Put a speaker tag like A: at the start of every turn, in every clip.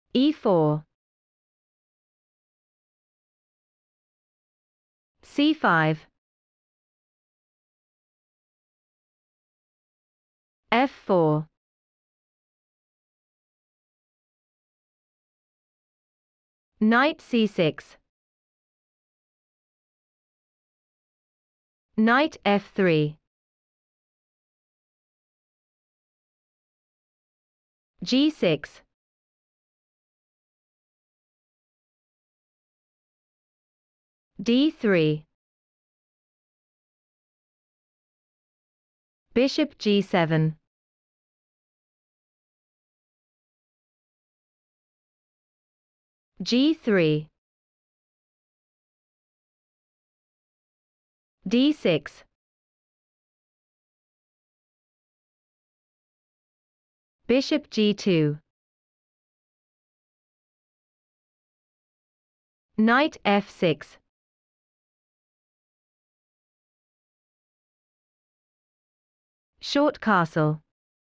A: e4, c5, f4, knight c6, knight f3, g6, d3, bishop g7, g3, d6, bishop g2, knight f6, short castle,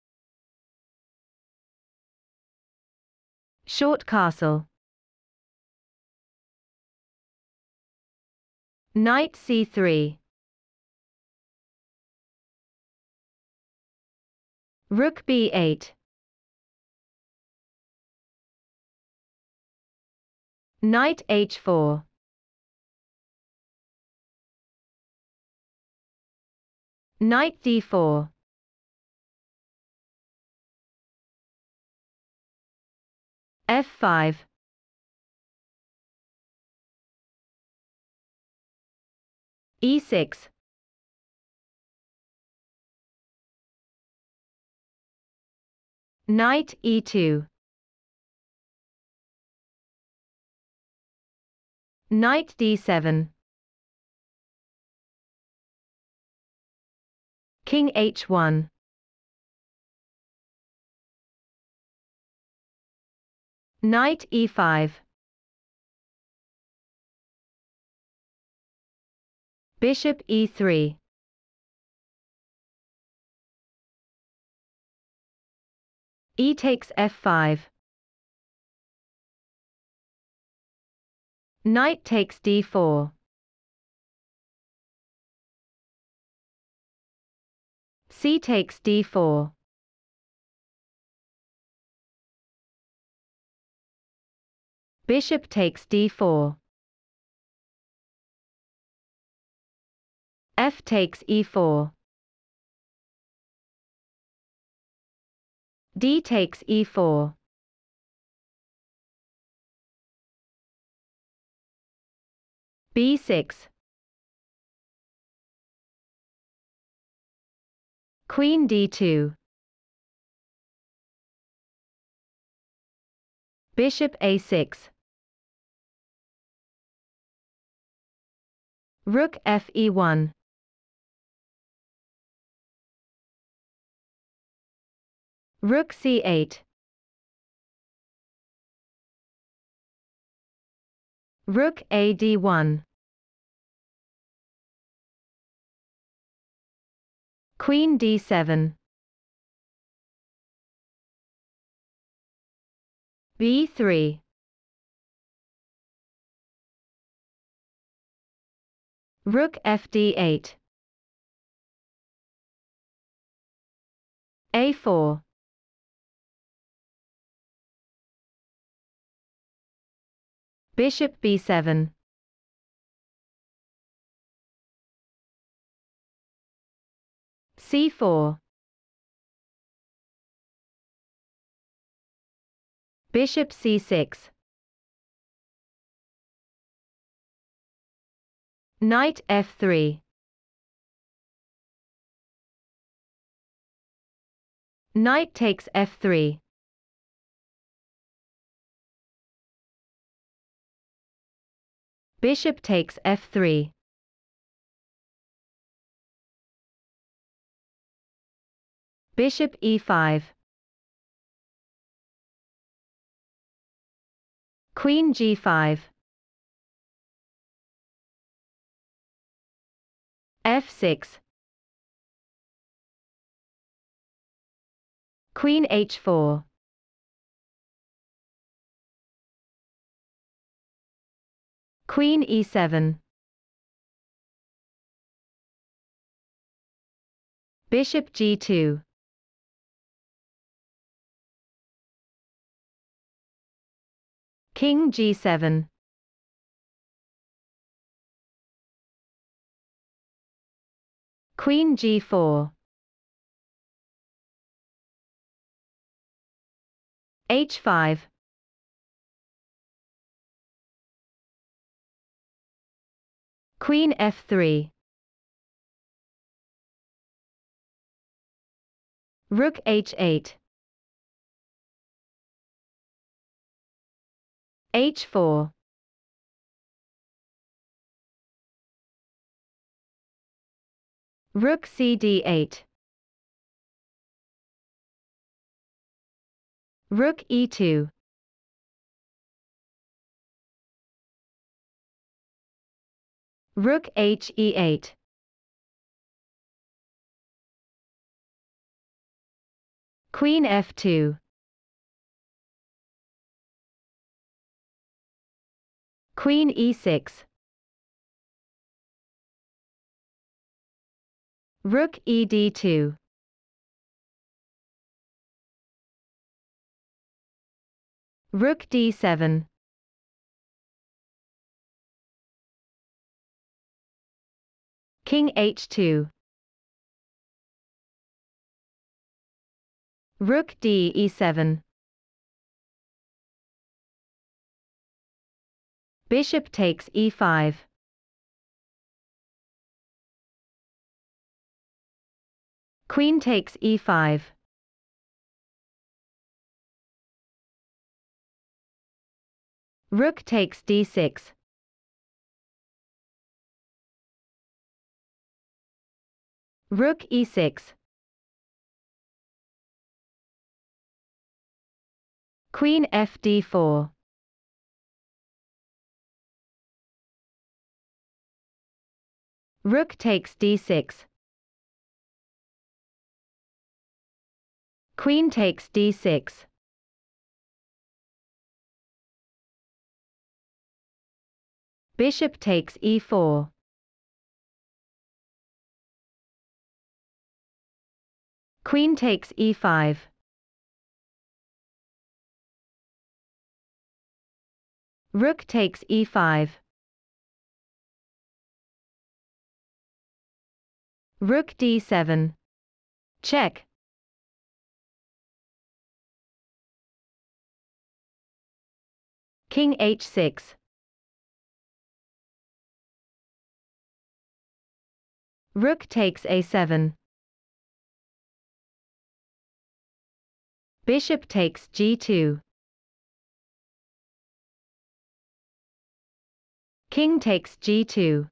A: short castle, knight c3, rook b8, knight h4, knight d4, f5, e6, knight e2, knight d7, king h1, knight e5, bishop e3, e takes f5, knight takes d4, c takes d4, bishop takes d4, f takes e4, d takes e4, b6, queen d2, bishop a6, rook fe1, rook c8, rook ad1, queen d7, b3, rook fd8, a4, bishop b7, c4, bishop c6, knight f3, knight takes f3, bishop takes f3, bishop e5, queen g5, f6, queen h4, Queen e7. Bishop g2. King g7. Queen g4. h5. Queen f3. Rook h8. h4. Rook cd8. Rook e2. Rook he8. Queen f2. Queen e6. Rook ed2. Rook d7. King h2. Rook d e7. Bishop takes e5. Queen takes e5. Rook takes d6. Rook e6. Queen fd4. Rook takes d6. Queen takes d6. Bishop takes e4. Queen takes e5. Rook takes e5. Rook d7. Check. King h6. Rook takes a7. Bishop takes g2. King takes g2.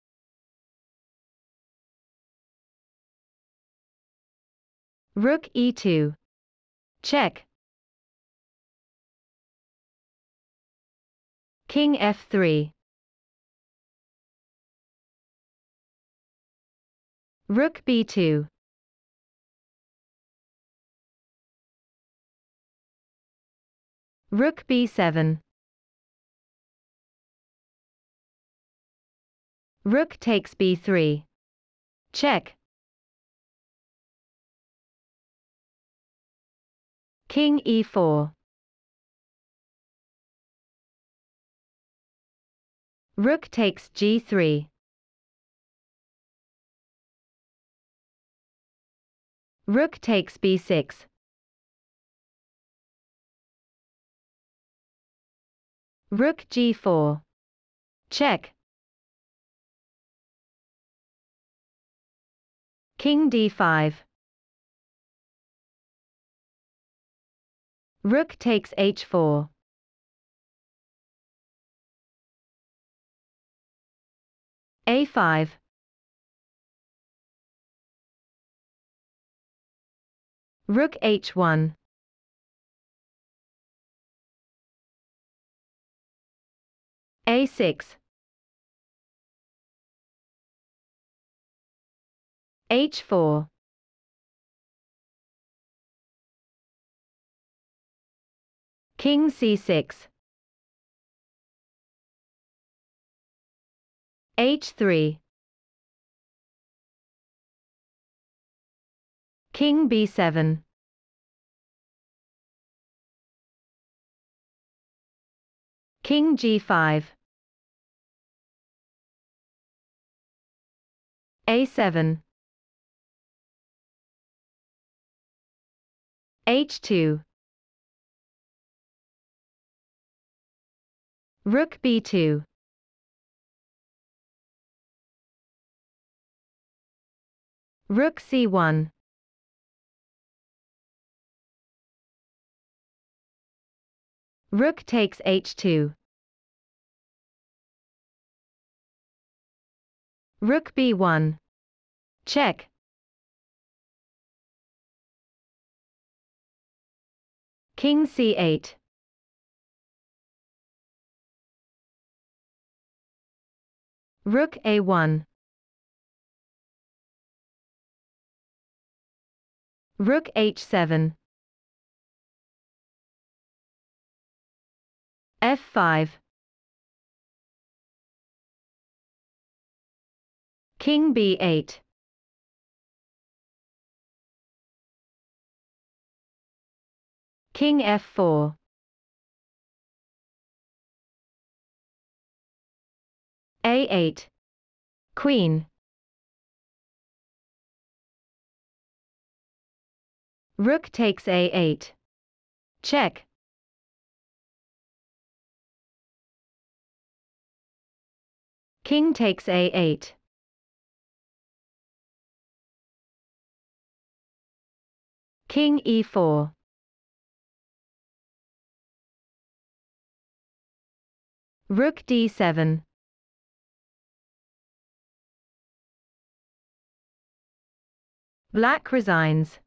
A: Rook e2. Check. King f3. Rook b2. Rook b7. Rook takes b3. Check. King e4. Rook takes g3. Rook takes b6. Rook g4. Check. King d5. Rook takes h4. a5. Rook h1. a6. h4. King c6. h3. King b7. King g5. a7. h2. Rook b2. Rook c1. Rook takes h2. Rook b1. Check. King c8. Rook a1. Rook h7. f5. King b8. King f4. a8. Queen. Rook takes a8. Check. King takes a8. King e4. Rook d7. Black resigns.